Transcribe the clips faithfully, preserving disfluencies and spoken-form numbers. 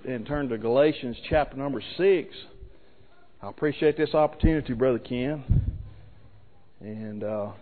and turn to Galatians chapter number six. I appreciate this opportunity, Brother Ken. And uh,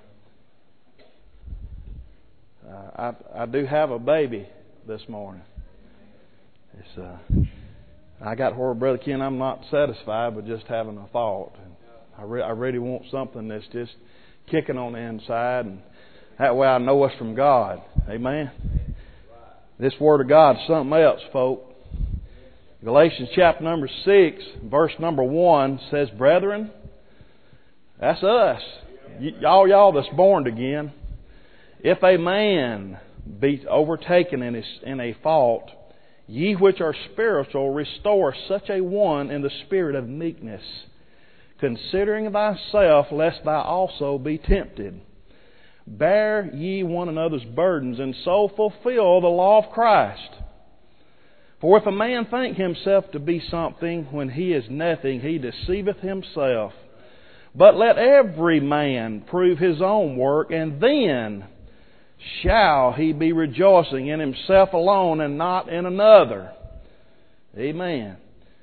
I, I do have a baby this morning. It's uh, I got where, Brother Ken, I'm not satisfied with just having a thought. And I, re- I really want something that's just kicking on the inside, and that way I know it's from God. Amen. This Word of God is something else, folk. Galatians chapter number six, verse number one says, "Brethren," that's us, y- y'all, y'all that's born again. "If a man be overtaken in, his, in a fault, ye which are spiritual, restore such a one in the spirit of meekness, considering thyself, lest thou also be tempted. Bear ye one another's burdens, and so fulfill the law of Christ. For if a man think himself to be something when he is nothing, he deceiveth himself. But let every man prove his own work, and then shall he be rejoicing in himself alone and not in another." Amen.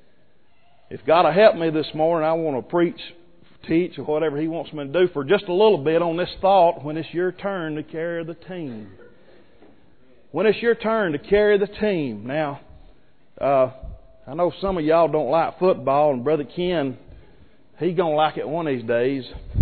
If God will help me this morning, I want to preach, teach, or whatever He wants me to do for just a little bit on this thought when it's your turn to carry the team. When it's your turn to carry the team. Now, uh, I know some of y'all don't like football, and Brother Ken, he's going to like it one of these days.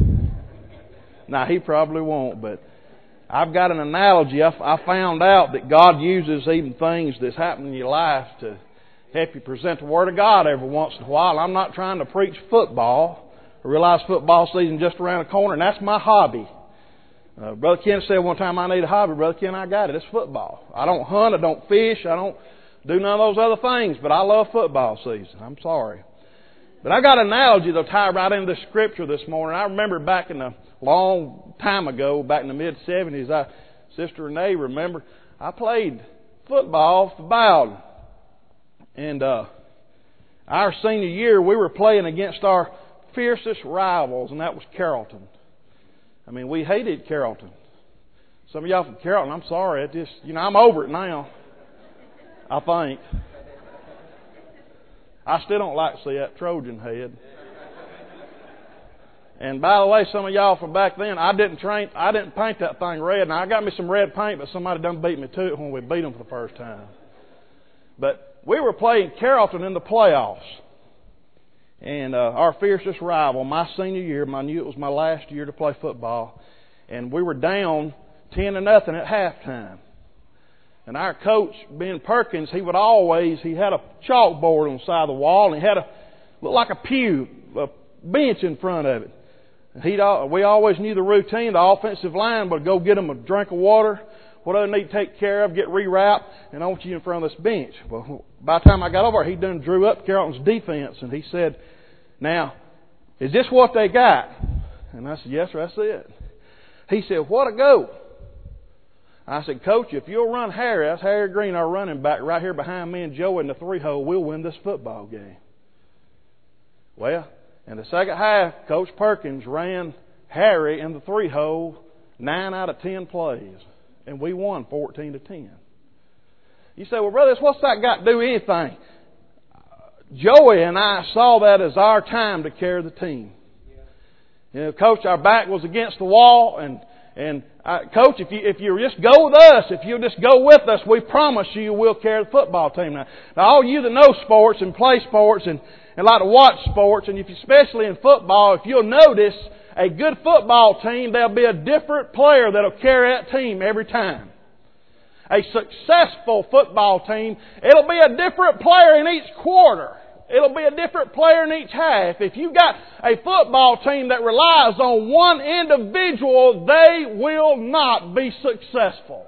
Now, he probably won't, but I've got an analogy. I, I found out that God uses even things that's happening in your life to help you present the Word of God every once in a while. I'm not trying to preach football. I realize football season just around the corner, and that's my hobby. Uh, Brother Ken said one time, "I need a hobby." Brother Ken, I got it. It's football. I don't hunt. I don't fish. I don't do none of those other things, but I love football season. I'm sorry. But I got an analogy that'll tie right into the Scripture this morning. I remember back in a long time ago, back in the mid seventies, I, Sister Renee, remember, I played football for Bowden. And uh, our senior year, we were playing against our fiercest rivals, and that was Carrollton. I mean, we hated Carrollton. Some of y'all from Carrollton, I'm sorry. It just, you know, I'm over it now. I think. I still don't like to see that Trojan head. And by the way, some of y'all from back then, I didn't train, I didn't paint that thing red. Now I got me some red paint, but somebody done beat me to it when we beat them for the first time. But we were playing Carrollton in the playoffs. And uh, our fiercest rival, my senior year, I knew it was my last year to play football. And we were down ten to nothing at halftime. And our coach, Ben Perkins, he would always, he had a chalkboard on the side of the wall, and he had a, looked like a pew, a bench in front of it. He'd, we always knew the routine. The offensive line would go get them a drink of water, whatever they need to take care of, get rewrapped, and I want you in front of this bench. Well, by the time I got over, he done drew up Carrollton's defense, and he said, "Now, is this what they got?" And I said, "Yes, sir, that's it." He said, "What a go." I said, "Coach, if you'll run Harry, that's Harry Green, our running back, right here behind me and Joe in the three-hole, we'll win this football game." Well, in the second half, Coach Perkins ran Harry in the three-hole nine out of ten plays. And we won fourteen to ten. You say, "Well, brothers, what's that got to do with anything?" Joey and I saw that as our time to carry the team. You know, Coach, our back was against the wall, and and uh, Coach, if you if you just go with us, if you just go with us, we promise you we'll carry the football team. Now, now all you that know sports and play sports and, and like to watch sports, and if you, especially in football, if you'll notice, a good football team, there'll be a different player that'll carry that team every time. A successful football team, it'll be a different player in each quarter. It'll be a different player in each half. If you've got a football team that relies on one individual, they will not be successful.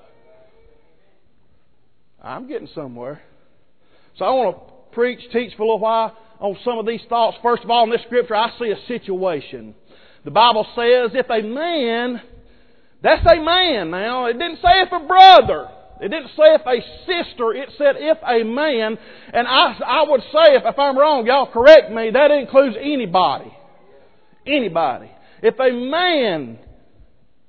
I'm getting somewhere. So I want to preach, teach for a little while on some of these thoughts. First of all, in this scripture, I see a situation. The Bible says if a man, that's a man now. It didn't say if a brother. It didn't say if a sister. It said if a man. And I, I would say, if, if I'm wrong, y'all correct me, that includes anybody. Anybody. If a man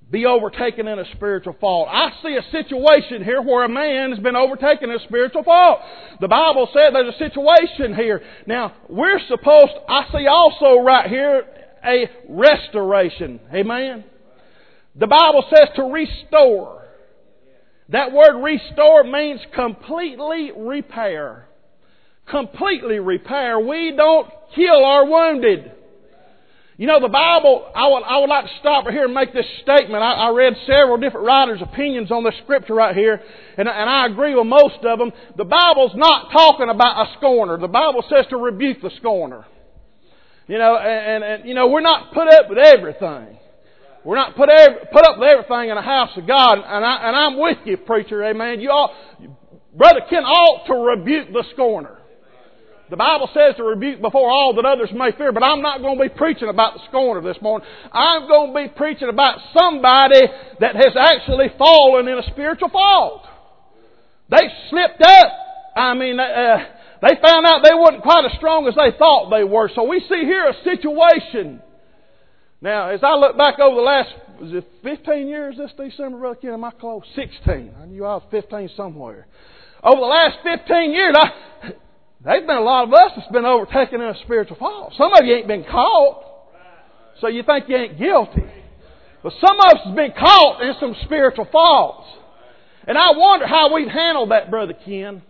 be overtaken in a spiritual fault. I see a situation here where a man has been overtaken in a spiritual fault. The Bible said there's a situation here. Now, we're supposed, I see also right here, a restoration. Amen? The Bible says to restore. That word restore means completely repair. Completely repair. We don't heal our wounded. You know, the Bible, I would, I would like to stop right here and make this statement. I, I read several different writers' opinions on this scripture right here, and, and I agree with most of them. The Bible's not talking about a scorner. The Bible says to rebuke the scorner. You know, and, and, and you know, we're not put up with everything. We're not put every, put up with everything in the house of God, and, I, and I'm with you, preacher, amen. You all, Brother Ken ought to rebuke the scorner. The Bible says to rebuke before all that others may fear, but I'm not going to be preaching about the scorner this morning. I'm going to be preaching about somebody that has actually fallen in a spiritual fault. They slipped up. I mean, uh, they found out they weren't quite as strong as they thought they were. So we see here a situation. Now, as I look back over the last, was it fifteen years this December, Brother Ken? Am I close? sixteen. I knew I was fifteen somewhere. Over the last fifteen years, I... There's been a lot of us that's been overtaken in a spiritual fault. Some of you ain't been caught, so you think you ain't guilty. But some of us has been caught in some spiritual faults. And I wonder how we've handled that, Brother Ken.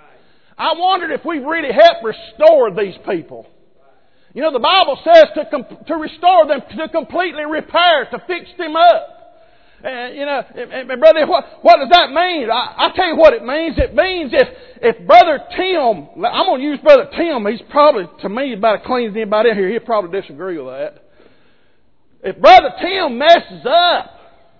I wondered if we really helped restore these people. You know, the Bible says to com- to restore them, to completely repair, to fix them up. And, you know, and, and brother, what, what does that mean? I, I'll tell you what it means. It means if, if Brother Tim, I'm going to use Brother Tim, he's probably, to me, about as clean as anybody in here. He'll probably disagree with that. If Brother Tim messes up,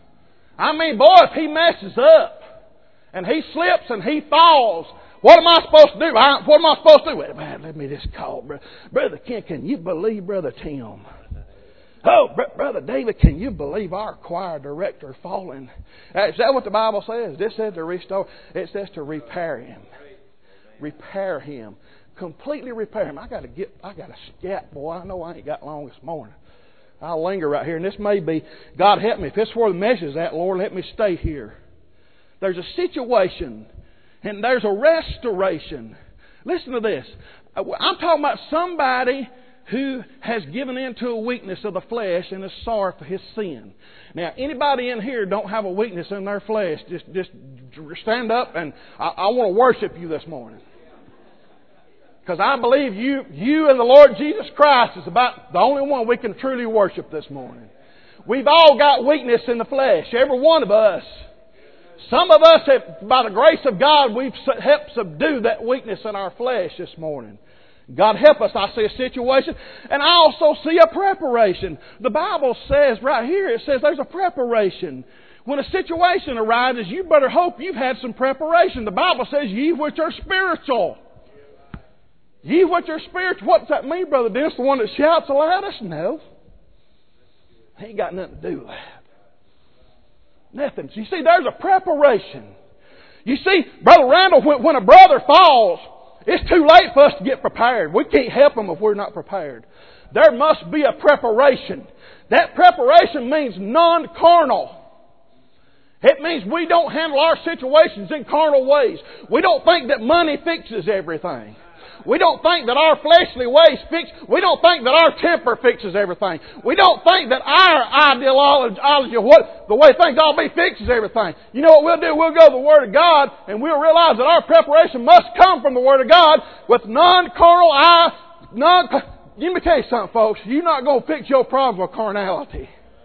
I mean, boy, if he messes up, and he slips and he falls, what am I supposed to do? I, what am I supposed to do? Wait a minute, let me just call Brother, Brother Ken, can you believe Brother Tim? Oh, Br- Brother David, can you believe our choir director falling? Uh, is that what the Bible says? This says to restore. It says to repair him. Repair him. Completely repair him. I got to get, I got to scat, boy. I know I ain't got long this morning. I'll linger right here. And this may be, God help me. If this is where the message is at, Lord, let me stay here. There's a situation and there's a restoration. Listen to this. I'm talking about somebody who has given in to a weakness of the flesh and is sorry for his sin. Now, anybody in here don't have a weakness in their flesh, just just stand up and I, I want to worship you this morning. Because I believe you, you and the Lord Jesus Christ is about the only one we can truly worship this morning. We've all got weakness in the flesh, every one of us. Some of us, have, by the grace of God, we've helped subdue that weakness in our flesh this morning. God help us. I see a situation, and I also see a preparation. The Bible says right here, it says there's a preparation. When a situation arises, you better hope you've had some preparation. The Bible says, ye which are spiritual. Ye which are spiritual. What does that mean, Brother Dennis? The one that shouts the loudest? No. He ain't got nothing to do with that. Nothing. You see, there's a preparation. You see, Brother Randall, when, when a brother falls, it's too late for us to get prepared. We can't help them if we're not prepared. There must be a preparation. That preparation means non-carnal. It means we don't handle our situations in carnal ways. We don't think that money fixes everything. We don't think that our fleshly ways fix. We don't think that our temper fixes everything. We don't think that our ideology of what the way things ought to be fixes everything. You know what we'll do? We'll go to the Word of God and we'll realize that our preparation must come from the Word of God with non-carnal eye. Non. Let me tell you something, folks. You're not going to fix your problem with carnality.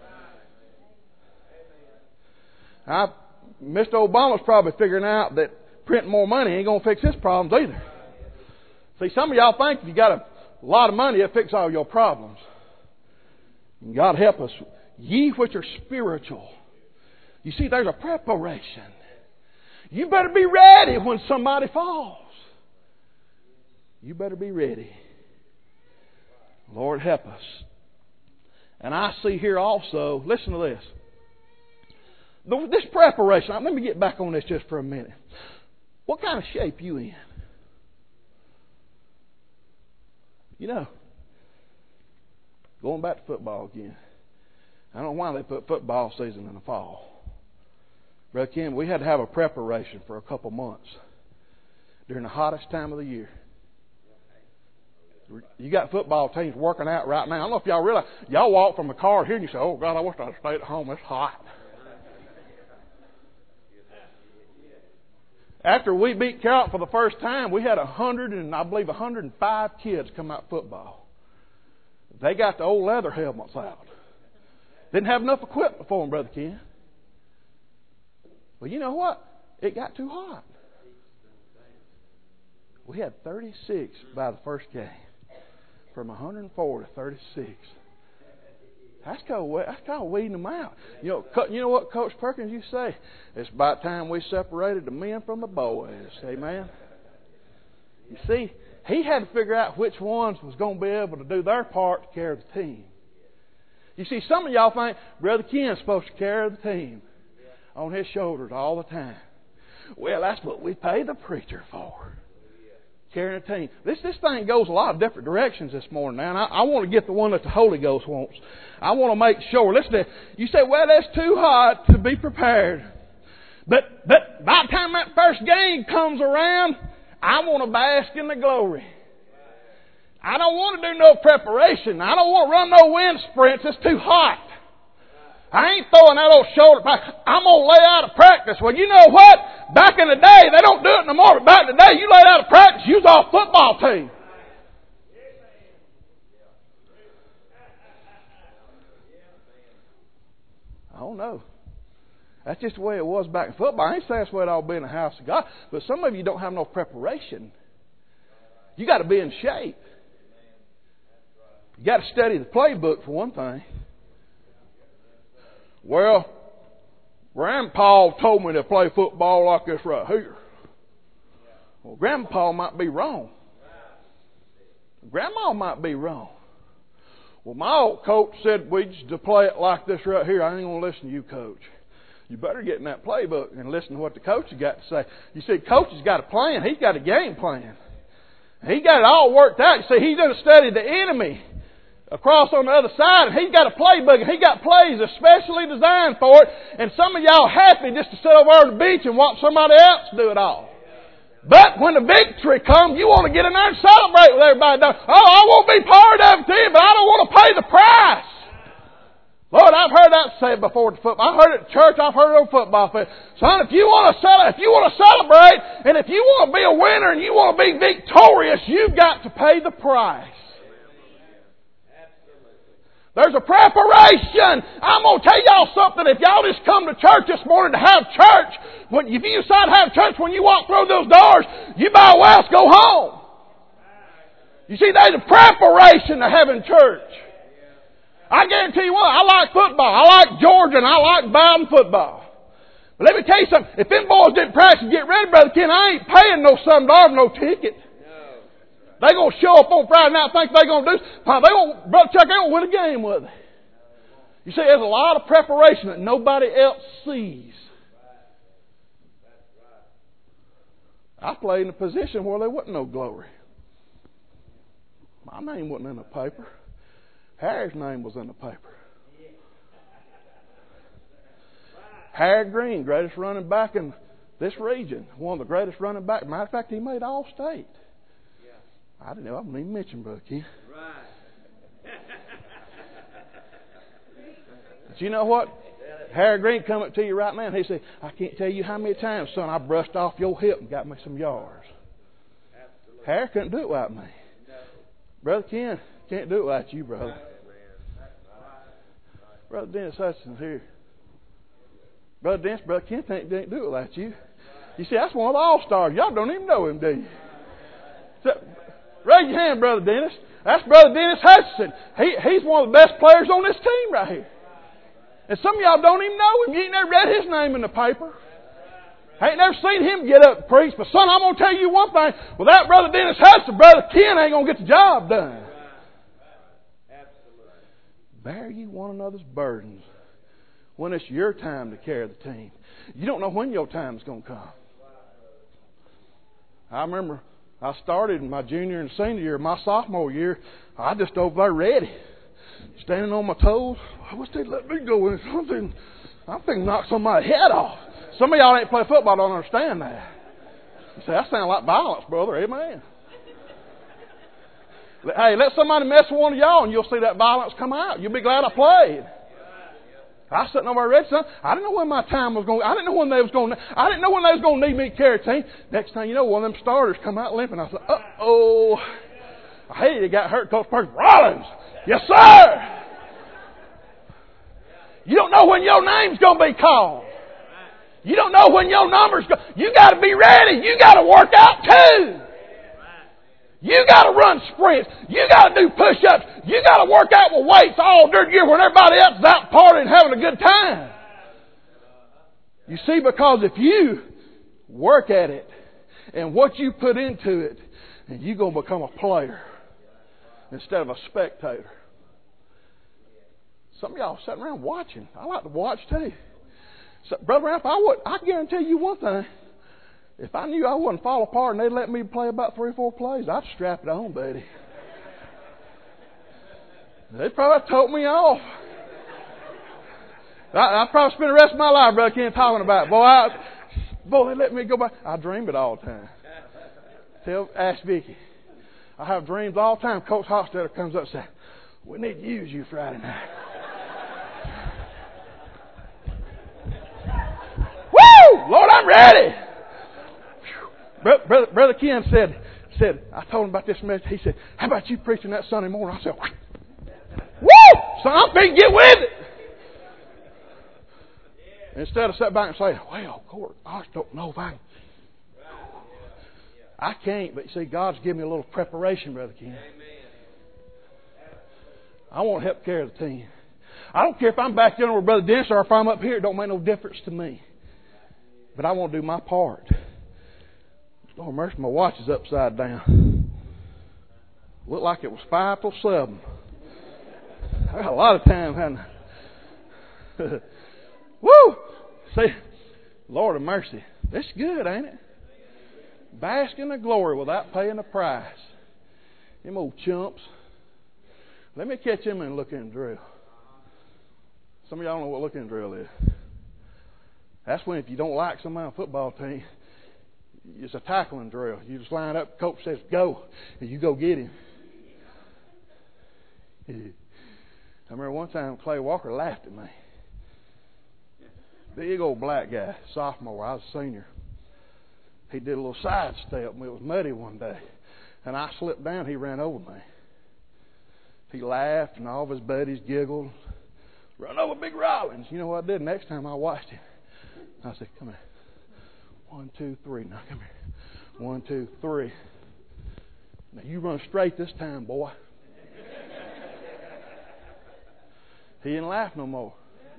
I, Mister Obama's probably figuring out that printing more money ain't going to fix his problems either. See, some of y'all think if you got a lot of money, it'll fix all your problems. And God help us. Ye which are spiritual. You see, there's a preparation. You better be ready when somebody falls. You better be ready. Lord help us. And I see here also, listen to this. This preparation, let me get back on this just for a minute. What kind of shape you in? You know, going back to football again. I don't know why they put football season in the fall. Brother Ken, we had to have a preparation for a couple months during the hottest time of the year. You got football teams working out right now. I don't know if y'all realize, y'all walk from the car here and you say, oh, God, I wish I'd stayed at home. It's hot. After we beat Carroll for the first time, we had a hundred and I believe one hundred five kids come out football. They got the old leather helmets out. Didn't have enough equipment for them, Brother Ken. Well, you know what? It got too hot. We had thirty-six by the first game. From one hundred four to thirty-six. That's called, that's called weeding them out. You know, you know what Coach Perkins used to say? It's about time we separated the men from the boys. Amen? You see, he had to figure out which ones was going to be able to do their part to carry the team. You see, some of y'all think Brother Ken's supposed to carry the team on his shoulders all the time. Well, that's what we pay the preacher for. Carrying a team. This this thing goes a lot of different directions this morning now, and I, I want to get the one that the Holy Ghost wants. I want to make sure. Listen to, you say, well, that's too hot to be prepared. But but by the time that first game comes around, I want to bask in the glory. I don't want to do no preparation. I don't want to run no wind sprints. It's too hot. I ain't throwing that old shoulder back. I'm going to lay out of practice. Well, you know what? Back in the day, they don't do it no more. But back in the day, you laid out of practice, you was off football team. I don't know. That's just the way it was back in football. I ain't saying that's the way it ought to be in the house of God. But some of you don't have no preparation. You got to be in shape. You got to study the playbook for one thing. Well, Grandpa told me to play football like this right here. Well, Grandpa might be wrong. Grandma might be wrong. Well, my old coach said we just to play it like this right here. I ain't going to listen to you, Coach. You better get in that playbook and listen to what the coach has got to say. You see, Coach has got a plan. He's got a game plan. He got it all worked out. You see, he done studied the enemy across on the other side, and he's got a playbook, and he got plays especially designed for it. And some of y'all happy just to sit over on the beach and watch somebody else do it all. But when the victory comes, you want to get in there and celebrate with everybody. Oh, I won't be part of it, too, but I don't want to pay the price. Lord, I've heard that said before at the football. I've heard it at church. I've heard it on football field. Son, if you want to celebrate, if you want to celebrate, and if you want to be a winner and you want to be victorious, you've got to pay the price. There's a preparation. I'm going to tell y'all something. If y'all just come to church this morning to have church, when if you decide to have church when you walk through those doors, you might as well go home. You see, there's a preparation to having church. I guarantee you what, I like football. I like Georgia and I like Bowden football. But let me tell you something. If them boys didn't practice and get ready, Brother Ken, I ain't paying no seven dollars no ticket. They're going to show up on Friday night and think they're going to do something. They gonna, Brother Chuck, they're going to win a game with it. You see, there's a lot of preparation that nobody else sees. I played in a position where there wasn't no glory. My name wasn't in the paper. Harry's name was in the paper. Harry Green, greatest running back in this region. One of the greatest running backs. Matter of fact, he made All-State. I didn't know. I didn't even mention Brother Ken. Right. But you know what? Harry Green come up to you right now and he said, I can't tell you how many times, son, I brushed off your hip and got me some yards. Absolutely. Harry couldn't do it like me. No. Brother Ken can't do it like you, brother. Right. Brother Dennis Hudson's here. Brother Dennis, Brother Ken can't, can't do it like you. You see, that's one of the all-stars. Y'all don't even know him, do you? So, raise your hand, Brother Dennis. That's Brother Dennis Hudson. He, he's one of the best players on this team right here. And some of y'all don't even know him. You ain't never read his name in the paper. Ain't never seen him get up and preach. But son, I'm going to tell you one thing. Without Brother Dennis Hudson, Brother Ken ain't going to get the job done. Bear you one another's burdens when it's your time to carry the team. You don't know when your time is going to come. I remember I started in my junior and senior year. My sophomore year, I just over there ready. standing on my toes. I wish they'd let me go in. I'm thinking, I'm thinking knock somebody's head off. Some of y'all ain't play football, don't understand that. You say, that sounds like violence, brother. Amen. Hey, let somebody mess with one of y'all and you'll see that violence come out. You'll be glad I played. I was sitting over there ready. I didn't know when my time was going. I didn't know when they was going. I didn't know when they was going to need me to carry a team. Next thing you know, one of them starters come out limping. I said, "Uh oh, I hated it. Got hurt." Coach Perkins, Rollins, yes sir. You don't know when your name's going to be called. You don't know when your number's going. You got to be ready. You got to work out too. You got to run sprints. You got to do push-ups. You got to work out with weights all during the year when everybody else is out partying and having a good time. You see, because if you work at it and what you put into it, and you're going to become a player instead of a spectator. Some of y'all sitting around watching. I like to watch too. So, Brother Ralph, I would. I guarantee you one thing. If I knew I wouldn't fall apart and they'd let me play about three or four plays, I'd strap it on, buddy. They'd probably tote me off. I, I'd probably spend the rest of my life, Brother Ken, talking about it. Boy, I, boy, they let me go back. I dream it all the time. Tell, ask Vicky. I have dreams all the time. Coach Hofstadter comes up and says, "We need to use you Friday night." Woo! Lord, I'm ready. Brother, Brother Ken said, said, I told him about this message. He said, "How about you preaching that Sunday morning?" I said, "Woo! So I'm going to get with it." Instead of sitting back and saying, "Well, Court, I just don't know if I can." I can't, but you see, God's given me a little preparation, Brother Ken. I want to help care of the team. I don't care if I'm back there with Brother Dennis or if I'm up here. It don't make no difference to me. But I want to do my part. Lord mercy, my watch is upside down. Looked like it was five till seven. I got a lot of time, haven't I? Woo! See, Lord of mercy. It's good, ain't it? Bask in the glory without paying the price. Them old chumps. Let me catch him and look in the drill. Some of y'all know what looking in the drill is. That's when if you don't like somebody on a football team, it's a tackling drill. You just line up, coach says go, and you go get him. I remember one time Clay Walker laughed at me. Big old black guy, sophomore. I was a senior. He did a little side step, and it was muddy one day. And I slipped down, he ran over me. He laughed, and all of his buddies giggled. Run over Big Rollins. You know what I did? Next time I watched him, I said, "Come here. One, two, three. Now come here. One, two, three. Now you run straight this time, boy." He didn't laugh no more.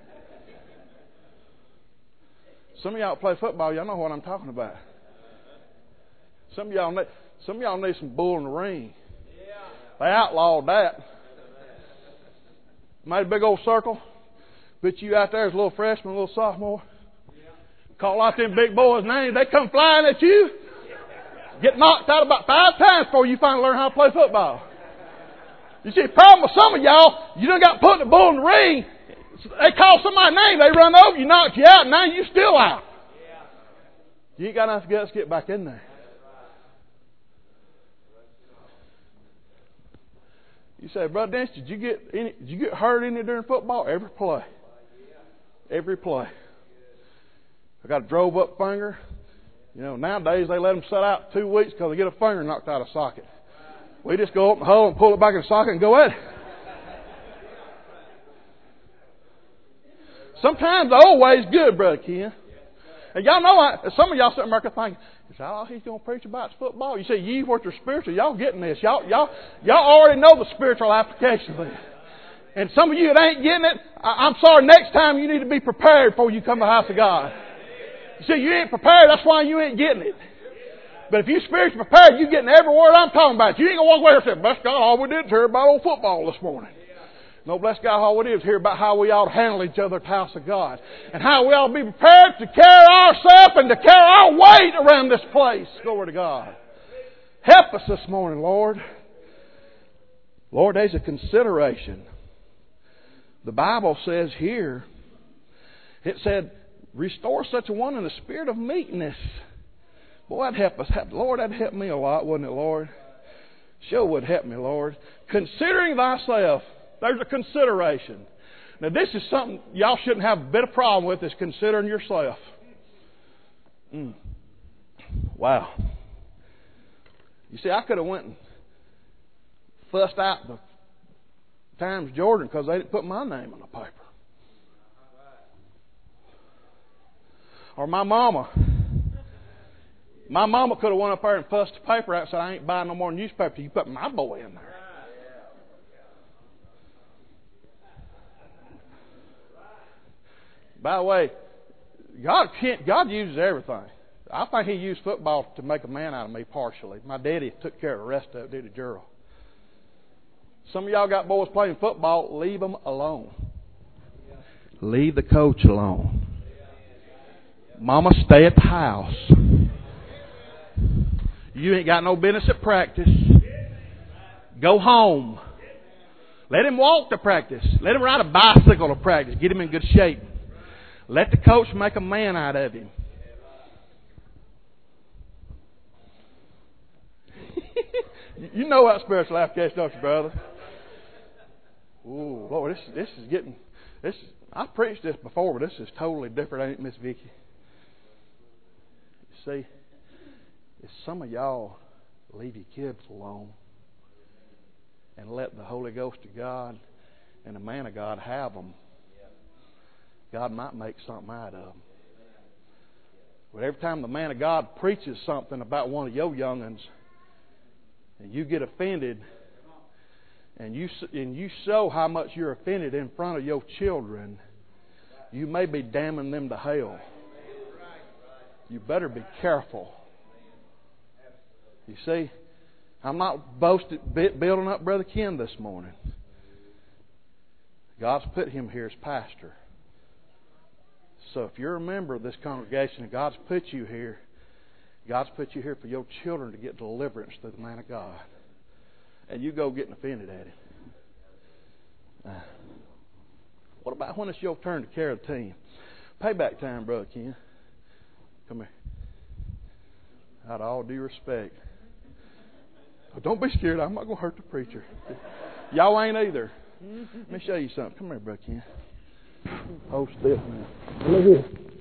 Some of y'all play football, y'all know what I'm talking about. Some of y'all need, some of y'all need some bull in the ring. They outlawed that. Made a big old circle. Put you out there as a little freshman, a little sophomore. Call out them big boys' names. They come flying at you. Get knocked out about five times before you finally learn how to play football. You see, the problem with some of y'all, you done got put the bull in the ring. They call somebody's name, they run over you, knock you out, and now you still out. You ain't got enough guts to get back in there. You say, "Brother Dennis, did you get any, did you get hurt any during football?" Every play. Every play. I got a drove up finger. You know, nowadays they let them sit out two weeks because they get a finger knocked out of socket. We just go up in the hole and pull it back in the socket and go at it. Sometimes the old way is good, Brother Ken. And y'all know, I, some of y'all sitting there thinking, "Is that all he's going to preach about is football?" You say, "Ye which are spiritual," y'all getting this. Y'all, y'all, y'all already know the spiritual application of it. And some of you that ain't getting it, I, I'm sorry, next time you need to be prepared before you come to the house of God. You see, you ain't prepared, that's why you ain't getting it. But if you spiritually prepared, you getting every word I'm talking about. You ain't going to walk away and say, "Bless God, all we did was hear about old football this morning." No, bless God, all we did was hear about how we ought to handle each other at the house of God. And how we ought to be prepared to carry ourselves and to carry our weight around this place. Glory to God. Help us this morning, Lord. Lord, there's a consideration The Bible says here, it said, restore such a one in the spirit of meekness. Boy, that'd help us. Lord, that'd help me a lot, wouldn't it, Lord? Sure would help me, Lord. Considering thyself. There's a consideration. Now, this is something y'all shouldn't have a bit of problem with, is considering yourself. Mm. Wow. You see, I could have went and fussed out the Times Jordan because they didn't put my name on the paper. Or my mama. My mama could have went up there and fussed the paper out and said, I ain't buying no more newspaper till you put my boy in there. By the way, God can't. God uses everything. I think He used football to make a man out of me partially. My daddy took care of the rest of it, did a Gerald. Some of y'all got boys playing football. Leave them alone. Leave the coach alone. Mama, stay at the house. You ain't got no business at practice. Go home. Let him walk to practice. Let him ride a bicycle to practice. Get him in good shape. Let the coach make a man out of him. You know that spiritual application, don't you, brother? Ooh, Lord, this this is getting this. Is, I preached this before, but this is totally different, ain't it, Miss Vicky? You see, if some of y'all leave your kids alone and let the Holy Ghost of God and the man of God have them, God might make something out of them. But every time the man of God preaches something about one of your young'uns, and you get offended, and you and you show how much you're offended in front of your children, you may be damning them to hell. You better be careful. You see, I'm not boasting, building up Brother Ken this morning. God's put him here as pastor. So if you're a member of this congregation and God's put you here, God's put you here for your children to get deliverance through the man of God. And you go getting offended at him. Uh, what about when it's your turn to carry the team? Payback time, Brother Ken. Come here. Out of all due respect. Oh, don't be scared. I'm not going to hurt the preacher. Y'all ain't either. Let me show you something. Come here, Brother Ken. Hold still, man. Look here.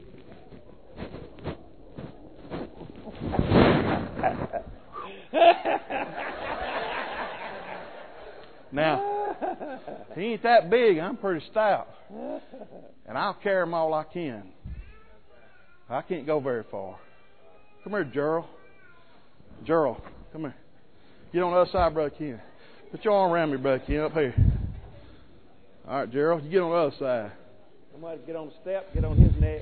Now, he ain't that big. I'm pretty stout. And I'll carry him all I can. I can't go very far. Come here, Gerald. Gerald, come here. Get on the other side, Brother Ken. Put your arm around me, Brother Ken, up here. All right, Gerald, you get on the other side. Somebody get on the step, get on his neck.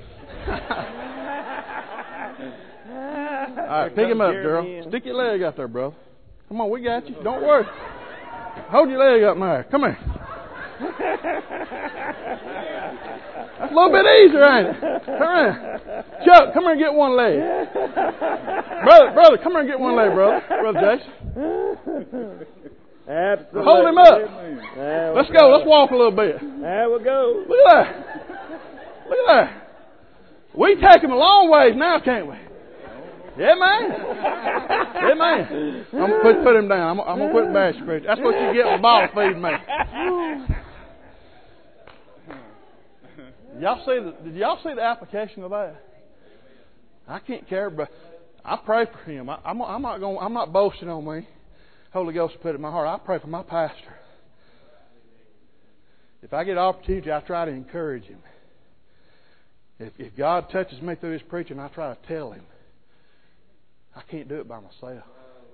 All right, pick him up, Gerald. Stick your leg out there, brother. Come on, we got you. Don't worry. Hold your leg up there. Come here. That's a little bit easier, ain't it? Come here. Chuck, come here and get one leg. Brother, brother, come here and get one leg, brother. Brother Jason. Absolutely. Hold him up. Let's go. Let's walk a little bit. There we go. Look at that. Look at that. We take him a long ways now, can't we? Yeah, man. Yeah, man. I'm gonna put, put him down. I'm, I'm gonna put him back, preacher. That's what you get with bottle feeding me. Y'all see the? Did y'all see the application of that? I can't care, but I pray for him. I, I'm, I'm not going. I'm not boasting on me. Holy Ghost put it in my heart. I pray for my pastor. If I get an opportunity, I try to encourage him. If, if God touches me through his preaching, I try to tell him. I can't do it by myself.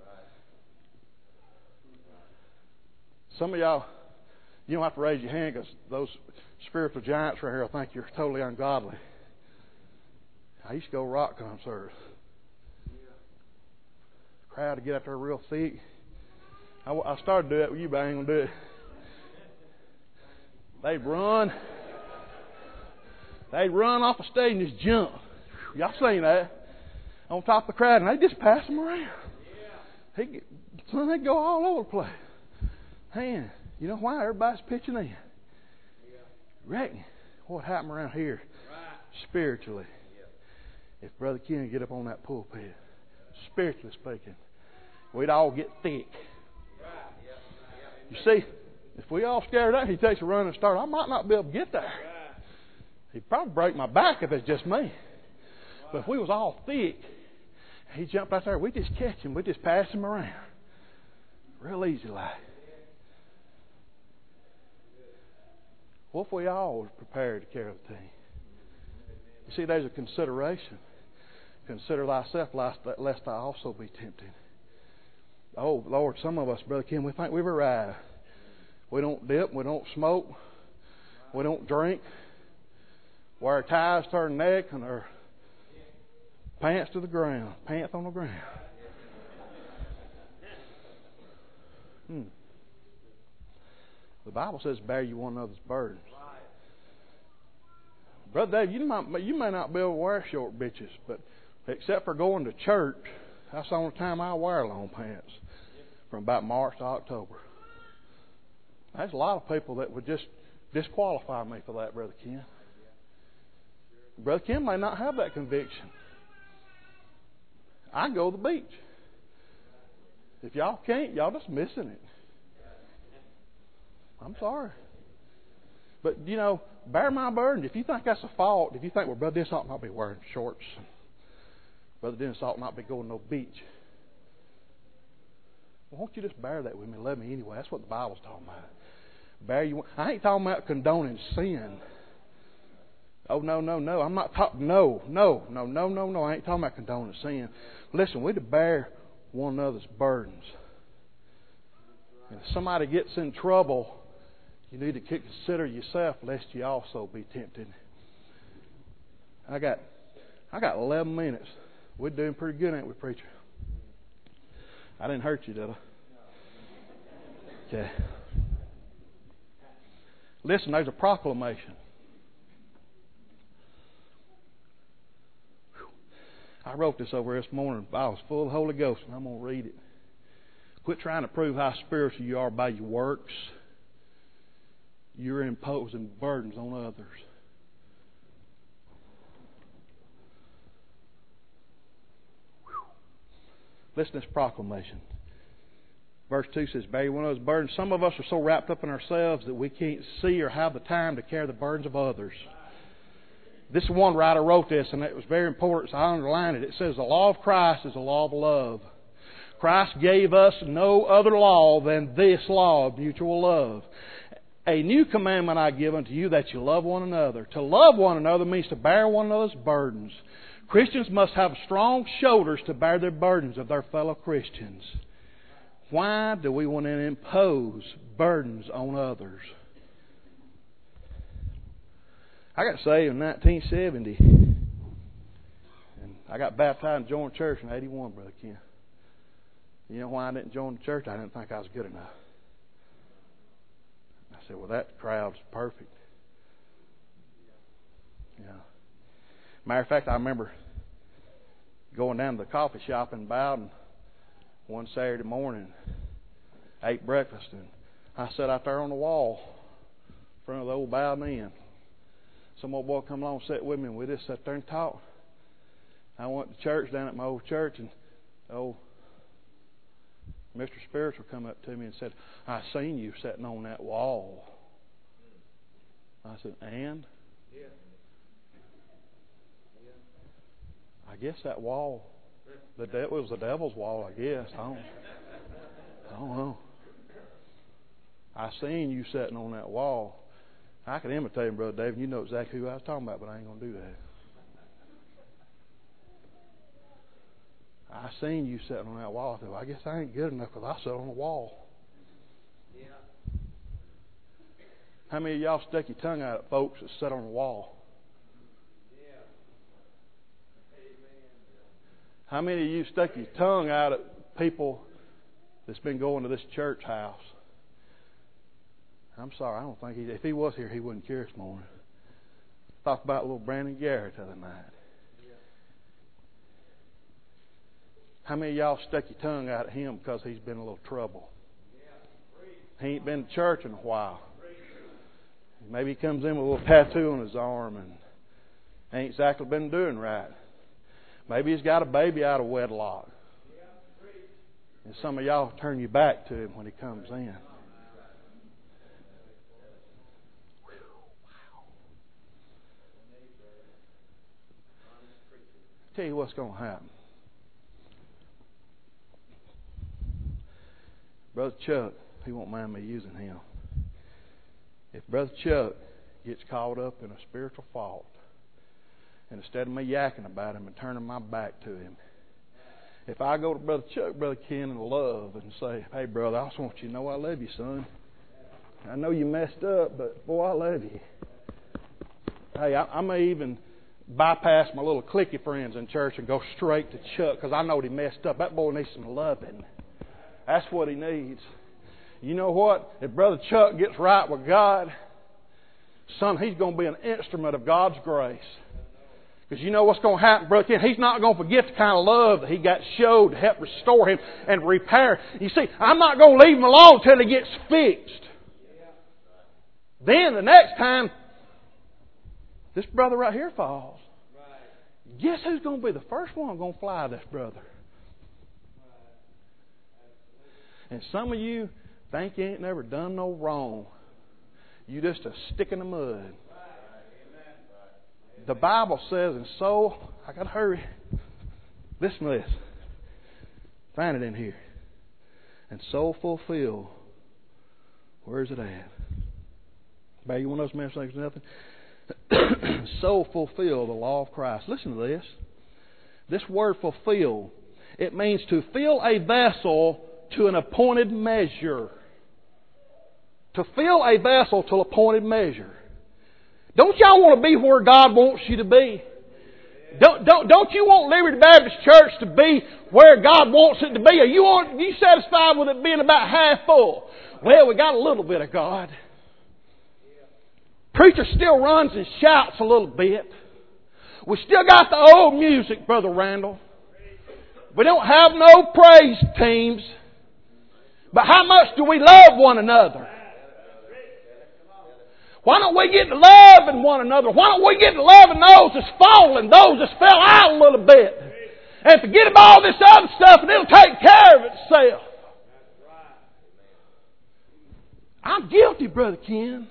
Some of y'all, you don't have to raise your hand because those spiritual giants right here will think you're totally ungodly. I used to go rock concerts. The crowd would get up there real thick. I, I started to do that with you, but I ain't going to do it. They'd run. They'd run off the stage and just jump. Y'all seen that? On top of the crowd, and they just pass them around. He, son, they go all over the place. Man, you know why? Everybody's pitching in. Reckon what happened around here spiritually, if Brother Ken would get up on that pulpit, spiritually speaking, we'd all get thick. You see, if we all scared out, he takes a run and start, I might not be able to get there. He'd probably break my back if it's just me. But if we was all thick, he jumped out there, we just catch him, we just pass him around. Real easy like. What if we all was prepared to carry the team? You see, there's a consideration. Consider thyself lest thou also be tempted. Oh, Lord, some of us, Brother Ken, we think we've arrived. We don't dip, we don't smoke, we don't drink. Wear our ties to our neck and our pants to the ground. Pants on the ground. Hmm. The Bible says, bear you one another's burdens. Brother Dave, you might you may not be able to wear short bitches, but except for going to church, that's the only time I wear long pants. From about March to October. There's a lot of people that would just disqualify me for that, Brother Ken. Brother Ken may not have that conviction. I go to the beach. If y'all can't, y'all just missing it. I'm sorry. But, you know, bear my burden. If you think that's a fault, if you think, well, Brother Dennis ought not be wearing shorts, Brother Dennis ought not be going to no beach, well, won't you just bear that with me? Love me anyway. That's what the Bible's talking about. Bear you. I ain't talking about condoning sin. Oh, no, no, no. I'm not talking. No, no, no, no, no, no. I ain't talking about condoning sin. Listen, we're to bear one another's burdens. And if somebody gets in trouble, you need to consider yourself lest you also be tempted. I got, I got eleven minutes. We're doing pretty good, ain't we, preacher? I didn't hurt you, did I? Okay. Listen, there's a proclamation. I wrote this over this morning. I was full of the Holy Ghost, and I'm going to read it. Quit trying to prove how spiritual you are by your works. You're imposing burdens on others. Listen to this proclamation. Verse two says, bear one of those burdens. Some of us are so wrapped up in ourselves that we can't see or have the time to carry the burdens of others. This one writer wrote this, and it was very important, so I underlined it. It says, the law of Christ is a law of love. Christ gave us no other law than this law of mutual love. A new commandment I give unto you, that you love one another. To love one another means to bear one another's burdens. Christians must have strong shoulders to bear their burdens of their fellow Christians. Why do we want to impose burdens on others? I got saved in nineteen seventy. And I got baptized and joined church in eighty-one, Brother Ken. You know why I didn't join the church? I didn't think I was good enough. I said, well, that crowd's perfect. Yeah. Matter of fact, I remember going down to the coffee shop in Bowden one Saturday morning, ate breakfast, and I sat out there on the wall in front of the old Bowden Inn. Some old boy come along and sat with me, and we just sat there and talked. I went to church down at my old church, and old Mister Spiritual come up to me and said, I seen you sitting on that wall. I said, and? Yeah. I guess that wall, the de- it was the devil's wall, I guess. I don't, I don't know. I seen you sitting on that wall. I can imitate him, Brother David. You know exactly who I was talking about, but I ain't going to do that. I seen you sitting on that wall. I said, well, I guess I ain't good enough because I sit on the wall. Yeah. How many of y'all stuck your tongue out at folks that sit on the wall? Yeah. Amen. How many of you stuck your tongue out at people that's been going to this church house? I'm sorry, I don't think he, if he was here, he wouldn't care this morning. Talked about little Brandon Garrett the other night. How many of y'all stuck your tongue out at him because he's been in a little trouble? He ain't been to church in a while. Maybe he comes in with a little tattoo on his arm and ain't exactly been doing right. Maybe he's got a baby out of wedlock. And some of y'all turn your back to him when he comes in. Tell you what's going to happen. Brother Chuck, he won't mind me using him. If Brother Chuck gets caught up in a spiritual fault, and instead of me yakking about him and turning my back to him, if I go to Brother Chuck, Brother Ken, in love and say, hey, brother, I just want you to know I love you, son. I know you messed up, but boy, I love you. Hey, I, I may even bypass my little cliquey friends in church and go straight to Chuck because I know he messed up. That boy needs some loving. That's what he needs. You know what? If Brother Chuck gets right with God, son, he's going to be an instrument of God's grace. Because you know what's going to happen, Brother Ken? He's not going to forget the kind of love that he got showed to help restore him and repair. You see, I'm not going to leave him alone until he gets fixed. Then the next time this brother right here falls, guess who's going to be the first one going to fly this brother? And some of you think you ain't never done no wrong. You just a stick in the mud. The Bible says, and so, I got to hurry. Listen to this. Find it in here. And so fulfill. Where's it at? Baby, you want those men saying nothing? So fulfill the law of Christ. Listen to this. This word fulfill, it means to fill a vessel to an appointed measure. To fill a vessel to an appointed measure. Don't y'all want to be where God wants you to be? Don't, don't, don't you want Liberty Baptist Church to be where God wants it to be? Are you, on, are you satisfied with it being about half full? Well, we got a little bit of God. Preacher still runs and shouts a little bit. We still got the old music, Brother Randall. We don't have no praise teams. But how much do we love one another? Why don't we get to loving one another? Why don't we get to loving those that's fallen, those that's fell out a little bit? And forget about all this other stuff and it'll take care of itself. I'm guilty, Brother Ken.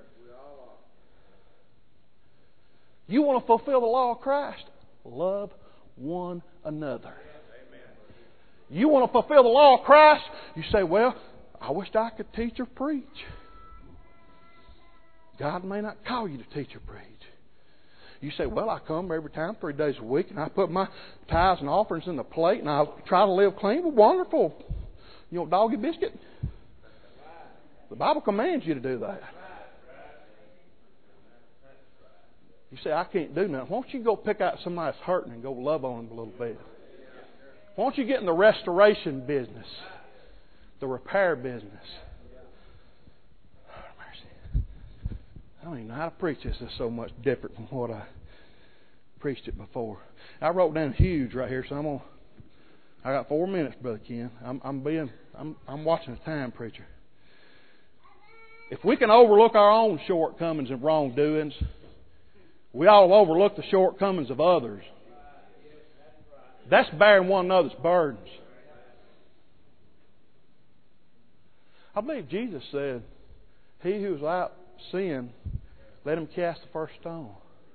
You want to fulfill the law of Christ? Love one another. You want to fulfill the law of Christ? You say, well, I wish I could teach or preach. God may not call you to teach or preach. You say, well, I come every time, three days a week, and I put my tithes and offerings in the plate, and I try to live clean. Well, wonderful. You want doggy biscuit? The Bible commands you to do that. You say, I can't do nothing. Why don't you go pick out somebody that's hurting and go love on them a little bit? Why don't you get in the restoration business, the repair business? Oh, mercy. I don't even know how to preach this. It's so much different from what I preached it before. I wrote down huge right here, so I'm gonna. I got four minutes, Brother Ken. I'm, I'm being. I'm, I'm watching the time, preacher. If we can overlook our own shortcomings and wrongdoings, we ought to overlook the shortcomings of others. That's bearing one another's burdens. I believe Jesus said, he who is without sin, let him cast the first stone.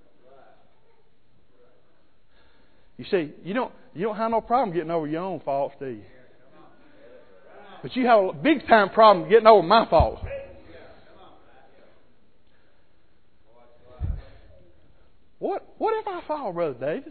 You see, you don't, you don't have no problem getting over your own faults, do you? But you have a big time problem getting over my faults. What what if I fall, Brother David?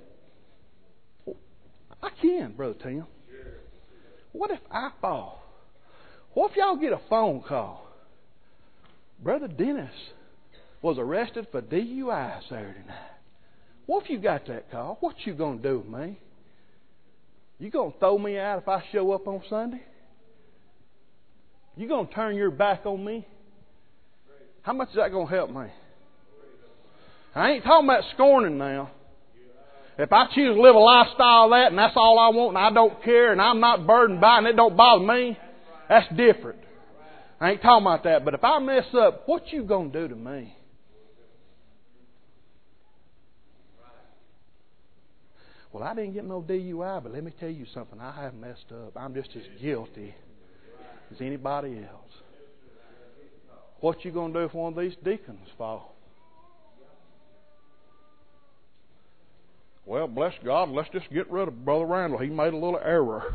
I can, Brother Tim. What if I fall? What if y'all get a phone call? Brother Dennis was arrested for D U I Saturday night. What if you got that call? What you going to do with me? You going to throw me out if I show up on Sunday? You going to turn your back on me? How much is that going to help me? I ain't talking about scorning now. If I choose to live a lifestyle of that and that's all I want and I don't care and I'm not burdened by it and it don't bother me, that's different. I ain't talking about that. But if I mess up, what you going to do to me? Well, I didn't get no D U I, but let me tell you something. I have messed up. I'm just as guilty as anybody else. What you going to do if one of these deacons fall? Well, bless God, let's just get rid of Brother Randall. He made a little error.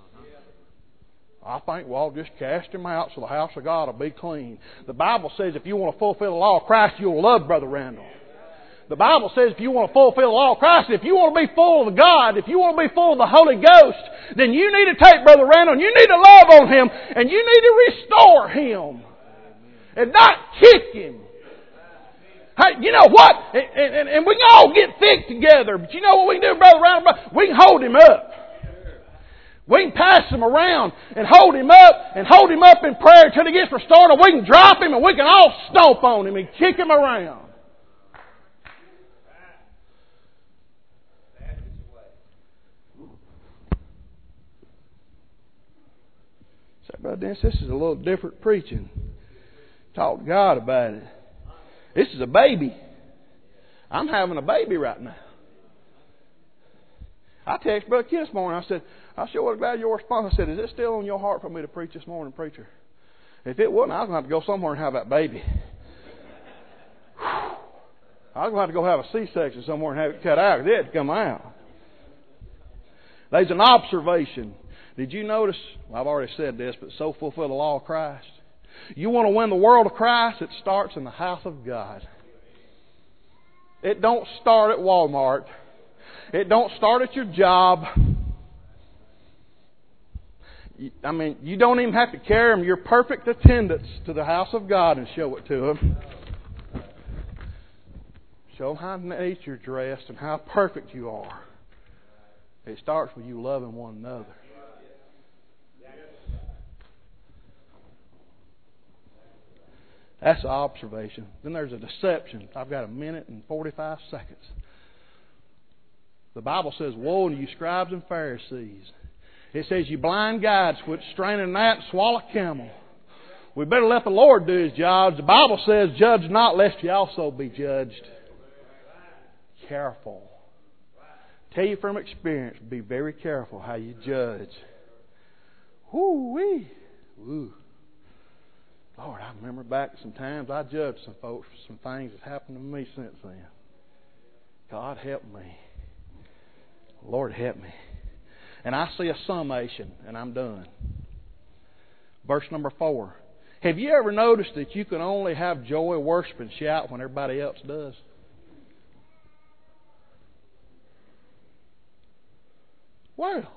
I think we'll just cast him out so the house of God will be clean. The Bible says if you want to fulfill the law of Christ, you'll love Brother Randall. The Bible says if you want to fulfill the law of Christ, if you want to be full of God, if you want to be full of the Holy Ghost, then you need to take Brother Randall and you need to love on him and you need to restore him and not kick him. Hey, you know what? And, and, and we can all get thick together, but you know what we can do, Brother Randall? We can hold him up. We can pass him around and hold him up and hold him up in prayer until he gets restored, or we can drop him and we can all stomp on him and kick him around. So, Brother Dennis, this is a little different preaching. Talk to God about it. This is a baby. I'm having a baby right now. I texted Brother Ken this morning. I said, I sure was glad your response. I said, is it still on your heart for me to preach this morning, preacher? If it wasn't, I was going to have to go somewhere and have that baby. I was going to have to go have a C-section somewhere and have it cut out because it had to come out. There's an observation. Did you notice? Well, I've already said this, but so fulfill the law of Christ. You want to win the world of Christ? It starts in the house of God. It don't start at Walmart. It don't start at your job. I mean, you don't even have to carry them your perfect attendance to the house of God and show it to them. Show them how neat you're dressed and how perfect you are. It starts with you loving one another. That's an observation. Then there's a deception. I've got a minute and forty-five seconds. The Bible says, woe to you scribes and Pharisees. It says, you blind guides which strain a gnat and swallow a camel. We better let the Lord do His job. The Bible says, judge not lest you also be judged. Careful. Tell you from experience, be very careful how you judge. Whoo-wee. Woo. Lord, I remember back some times I judged some folks for some things that happened to me since then. God help me. Lord help me. And I see a summation, and I'm done. Verse number four. Have you ever noticed that you can only have joy, worship, and shout when everybody else does? Well,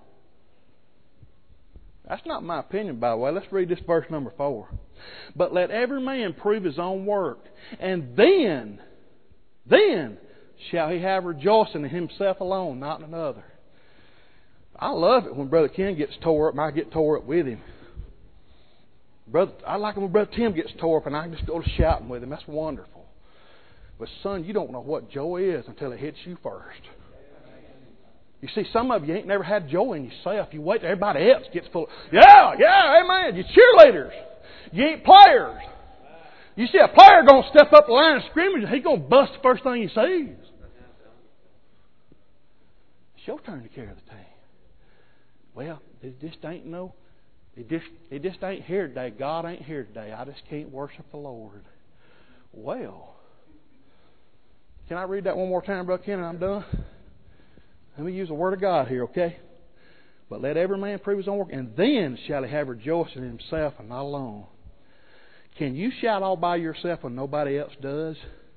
that's not my opinion, by the way. Let's read this verse number four. But let every man prove his own work, and then, then shall he have rejoicing in himself alone, not in another. I love it when Brother Ken gets tore up and I get tore up with him. Brother, I like it when Brother Tim gets tore up and I can just go to shouting with him. That's wonderful. But son, you don't know what joy is until it hits you first. You see, some of you ain't never had joy in yourself. You wait till everybody else gets full of, yeah, yeah, amen. You're cheerleaders. You ain't players. You see a player going to step up the line of scrimmage and he's going to bust the first thing he sees. It's your turn to carry the team. Well, it just ain't no, it just, it just ain't here today. God ain't here today. I just can't worship the Lord. Well, can I read that one more time, Brother Ken, and I'm done? Let me use the Word of God here, okay? But let every man prove his own work, and then shall he have rejoicing in himself and not alone. Can you shout all by yourself when nobody else does?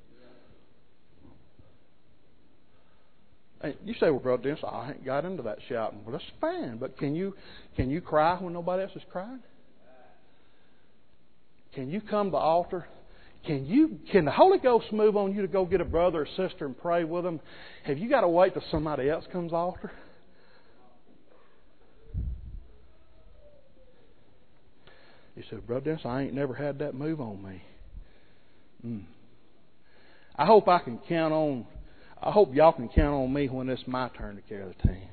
You say, well, Brother Dennis, I ain't got into that shouting. Well, that's fine, but can you can you cry when nobody else is crying? Can you come to the altar? Can you can the Holy Ghost move on you to go get a brother or sister and pray with them? Have you got to wait till somebody else comes to the altar? You said, Brother Dennis, I ain't never had that move on me. Mm. I hope I can count on I hope y'all can count on me when it's my turn to carry the team.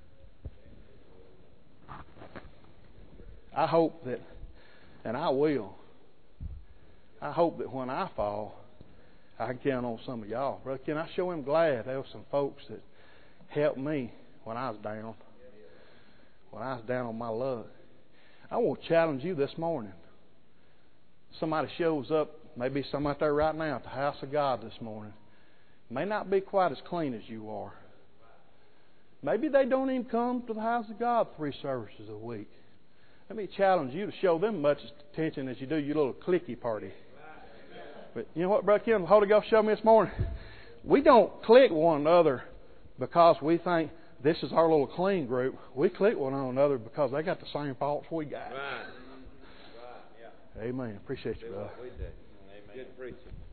I hope that, and I will, I hope that when I fall, I can count on some of y'all. Brother Ken, I sure am glad there were some folks that helped me when I was down, when I was down on my luck. I want to challenge you this morning. Somebody shows up, maybe some out there right now at the house of God this morning. May not be quite as clean as you are. Maybe they don't even come to the house of God three services a week. Let me challenge you to show them much attention as you do your little clicky party. But you know what, Brother Kim, the Holy Ghost showed me this morning? We don't click one another because we think this is our little clean group. We click one another because they got the same faults we got. Right. Right. Yeah. Amen. Appreciate you, brother. We do. Amen. Good preaching.